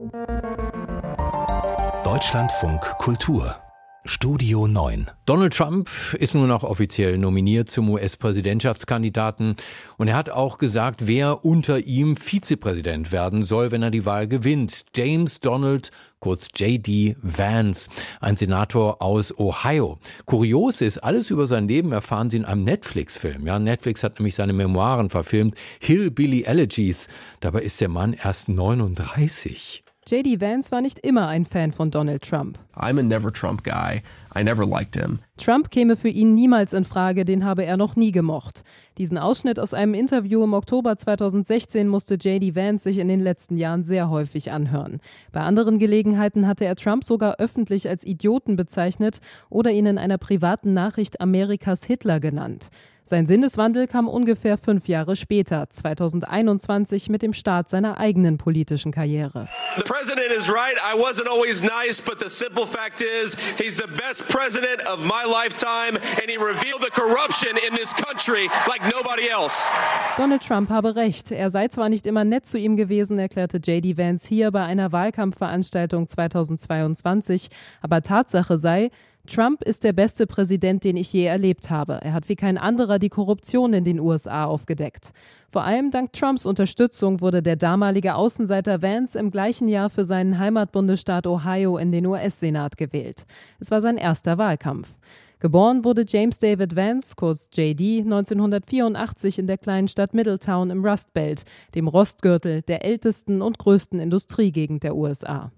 Deutschlandfunk Kultur Studio 9. Donald Trump ist nun auch offiziell nominiert zum US-Präsidentschaftskandidaten und er hat auch gesagt, wer unter ihm Vizepräsident werden soll, wenn er die Wahl gewinnt. James Donald, kurz J.D. Vance, ein Senator aus Ohio. Kurios ist, alles über sein Leben erfahren Sie in einem Netflix-Film. Ja, Netflix hat nämlich seine Memoiren verfilmt, Hillbilly Elegies. Dabei ist der Mann erst 39. J.D. Vance war nicht immer ein Fan von Donald Trump. I'm a never Trump guy. I never liked him. Trump käme für ihn niemals in Frage, den habe er noch nie gemocht. Diesen Ausschnitt aus einem Interview im Oktober 2016 musste J.D. Vance sich in den letzten Jahren sehr häufig anhören. Bei anderen Gelegenheiten hatte er Trump sogar öffentlich als Idioten bezeichnet oder ihn in einer privaten Nachricht Amerikas Hitler genannt. Sein Sinneswandel kam ungefähr 5 Jahre später, 2021, mit dem Start seiner eigenen politischen Karriere. The president is right. I wasn't always nice, but the simple fact is he's the best president of my lifetime and he revealed the corruption in this country like nobody else. Donald Trump habe recht. Er sei zwar nicht immer nett zu ihm gewesen, erklärte J.D. Vance hier bei einer Wahlkampfveranstaltung 2022, aber Tatsache sei, Trump ist der beste Präsident, den ich je erlebt habe. Er hat wie kein anderer die Korruption in den USA aufgedeckt. Vor allem dank Trumps Unterstützung wurde der damalige Außenseiter Vance im gleichen Jahr für seinen Heimatbundesstaat Ohio in den US-Senat gewählt. Es war sein erster Wahlkampf. Geboren wurde James David Vance, kurz JD, 1984 in der kleinen Stadt Middletown im Rust Belt, dem Rostgürtel der ältesten und größten Industriegegend der USA.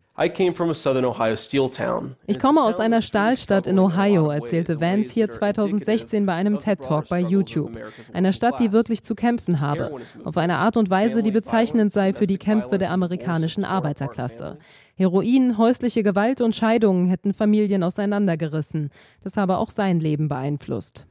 Ich komme aus einer Stahlstadt in Ohio, erzählte Vance hier 2016 bei einem TED-Talk bei YouTube. Einer Stadt, die wirklich zu kämpfen habe, auf eine Art und Weise, die bezeichnend sei für die Kämpfe der amerikanischen Arbeiterklasse. Heroin, häusliche Gewalt und Scheidungen hätten Familien auseinandergerissen. Das habe auch sein Leben beeinflusst.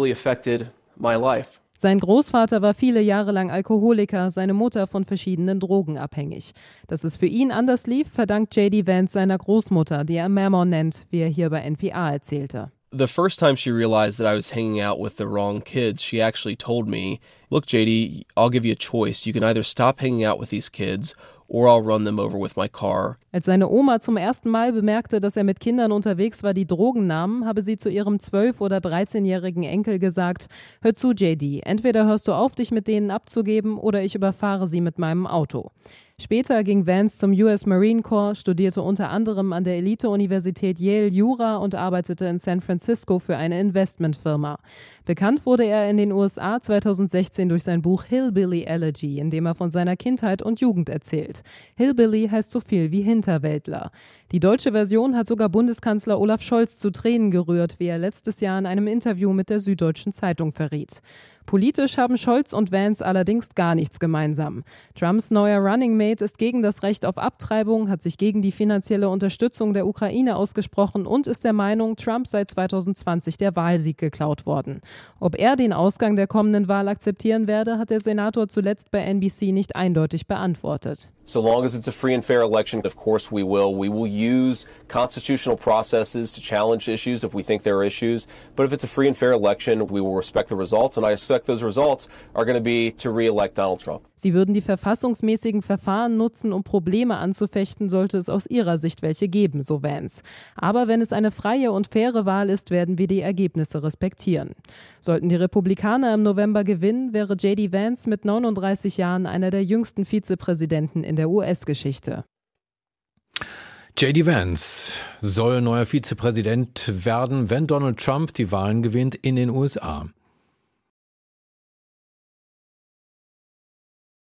Sein Großvater war viele Jahre lang Alkoholiker, seine Mutter von verschiedenen Drogen abhängig. Dass es für ihn anders lief, verdankt J.D. Vance seiner Großmutter, die er Mammon nennt, wie er hier bei NPR erzählte. The first time she realized that I was hanging out with the wrong kids, she actually told me, "Look, JD, I'll give you a choice. You can either stop hanging out with these kids or I'll run them over with my car." Als seine Oma zum ersten Mal bemerkte, dass er mit Kindern unterwegs war, die Drogen nahmen, habe sie zu ihrem 12- oder 13-jährigen Enkel gesagt: Hör zu, JD, entweder hörst du auf, dich mit denen abzugeben, oder ich überfahre sie mit meinem Auto. Später ging Vance zum US Marine Corps, studierte unter anderem an der Elite-Universität Yale Jura und arbeitete in San Francisco für eine Investmentfirma. Bekannt wurde er in den USA 2016 durch sein Buch Hillbilly Elegy, in dem er von seiner Kindheit und Jugend erzählt. Hillbilly heißt so viel wie Hinterwäldler. Die deutsche Version hat sogar Bundeskanzler Olaf Scholz zu Tränen gerührt, wie er letztes Jahr in einem Interview mit der Süddeutschen Zeitung verriet. Politisch haben Scholz und Vance allerdings gar nichts gemeinsam. Trumps neuer Running Mate ist gegen das Recht auf Abtreibung, hat sich gegen die finanzielle Unterstützung der Ukraine ausgesprochen und ist der Meinung, Trump sei 2020 der Wahlsieg geklaut worden. Ob er den Ausgang der kommenden Wahl akzeptieren werde, hat der Senator zuletzt bei NBC nicht eindeutig beantwortet. So long as it's a free and fair election, of course we will. We will use constitutional processes to challenge issues if we think there are issues. But if it's a free and fair election, we will respect the results. And I expect those results are going to be to re-elect Donald Trump. Sie würden die verfassungsmäßigen Verfahren nutzen, um Probleme anzufechten, sollte es aus ihrer Sicht welche geben, so Vance. Aber wenn es eine freie und faire Wahl ist, werden wir die Ergebnisse respektieren. Sollten die Republikaner im November gewinnen, wäre J.D. Vance mit 39 Jahren einer der jüngsten Vizepräsidenten in der US-Geschichte. J.D. Vance soll neuer Vizepräsident werden, wenn Donald Trump die Wahlen gewinnt in den USA.